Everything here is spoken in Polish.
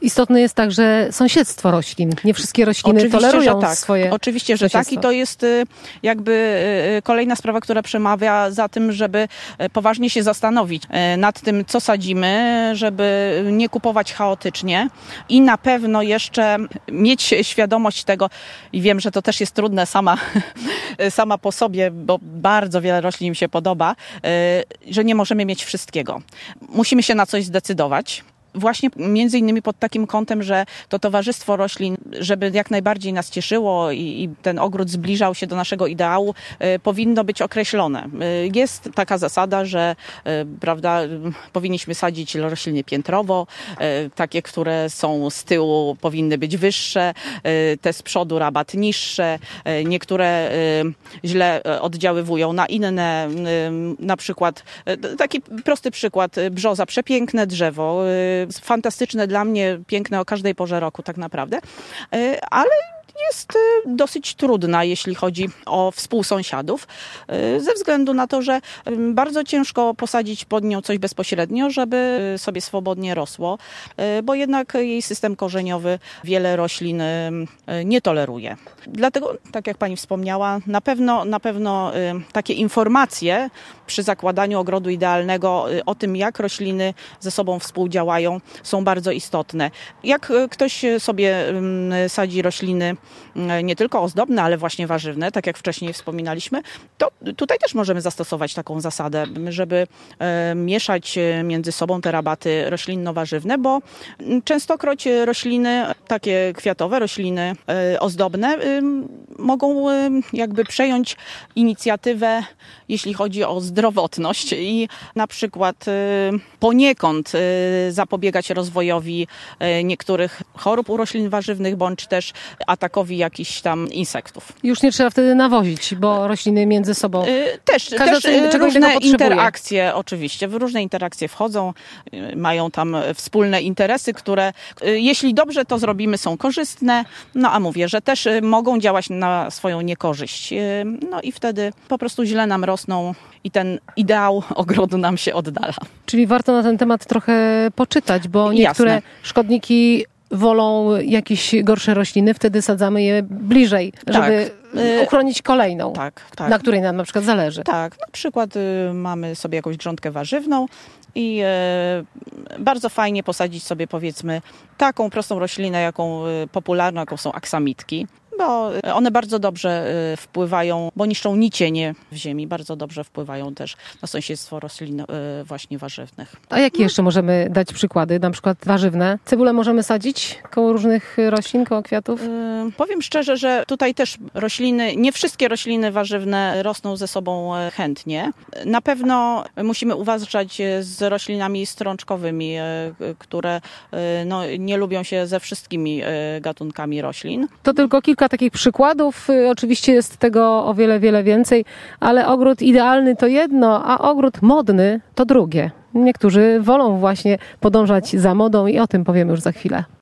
Istotne jest także sąsiedztwo roślin. Nie wszystkie rośliny Oczywiście, tolerują że tak. swoje Oczywiście, że tak. I to jest jakby kolejna sprawa, która przemawia za tym, żeby poważnie się zastanowić nad tym, co sadzimy, żeby nie kupować chaotycznie i na pewno jeszcze mieć świadomość tego, i wiem, że to też jest trudne sama po sobie, bo bardzo wiele roślin mi się podoba, że nie możemy mieć wszystkiego. Musimy się na coś zdecydować. Właśnie między innymi pod takim kątem, że to towarzystwo roślin, żeby jak najbardziej nas cieszyło i ten ogród zbliżał się do naszego ideału, powinno być określone. Jest taka zasada, że prawda, powinniśmy sadzić rośliny piętrowo, takie, które są z tyłu powinny być wyższe, te z przodu rabat niższe, niektóre źle oddziaływują na inne, na przykład taki prosty przykład, brzoza, przepiękne drzewo, fantastyczne dla mnie, piękne o każdej porze roku tak naprawdę, ale jest dosyć trudna, jeśli chodzi o współsąsiadów, ze względu na to, że bardzo ciężko posadzić pod nią coś bezpośrednio, żeby sobie swobodnie rosło, bo jednak jej system korzeniowy wiele roślin nie toleruje. Dlatego, tak jak pani wspomniała, na pewno takie informacje przy zakładaniu ogrodu idealnego o tym, jak rośliny ze sobą współdziałają, są bardzo istotne. Jak ktoś sobie sadzi rośliny nie tylko ozdobne, ale właśnie warzywne, tak jak wcześniej wspominaliśmy, to tutaj też możemy zastosować taką zasadę, żeby mieszać między sobą te rabaty roślinno-warzywne, bo częstokroć rośliny takie kwiatowe, rośliny ozdobne mogą jakby przejąć inicjatywę, jeśli chodzi o zdrowotność i na przykład poniekąd zapobiegać rozwojowi niektórych chorób u roślin warzywnych, bądź też atakowi jakichś tam insektów. Już nie trzeba wtedy nawozić, bo rośliny między sobą też różne interakcje, oczywiście, w różne interakcje wchodzą, mają tam wspólne interesy, które jeśli dobrze to zrobimy, są korzystne, no a mówię, że też mogą działać na swoją niekorzyść. No i wtedy po prostu źle nam rosną i ten ideał ogrodu nam się oddala. Czyli warto na ten temat trochę poczytać, bo niektóre szkodniki wolą jakieś gorsze rośliny, wtedy sadzamy je bliżej, żeby uchronić kolejną, na której nam na przykład zależy. Tak, na przykład mamy sobie jakąś grządkę warzywną i bardzo fajnie posadzić sobie, powiedzmy, taką prostą roślinę, jaką popularną, jaką są aksamitki, bo one bardzo dobrze wpływają, bo niszczą nicienie w ziemi, bardzo dobrze wpływają też na sąsiedztwo roślin właśnie warzywnych. A jakie jeszcze możemy dać przykłady, na przykład warzywne? Cebulę możemy sadzić koło różnych roślin, koło kwiatów? Powiem szczerze, że tutaj też rośliny, nie wszystkie rośliny warzywne rosną ze sobą chętnie. Na pewno musimy uważać z roślinami strączkowymi, które nie lubią się ze wszystkimi gatunkami roślin. To tylko kilka takich przykładów. Oczywiście jest tego o wiele, wiele więcej, ale ogród idealny to jedno, a ogród modny to drugie. Niektórzy wolą właśnie podążać za modą i o tym powiemy już za chwilę.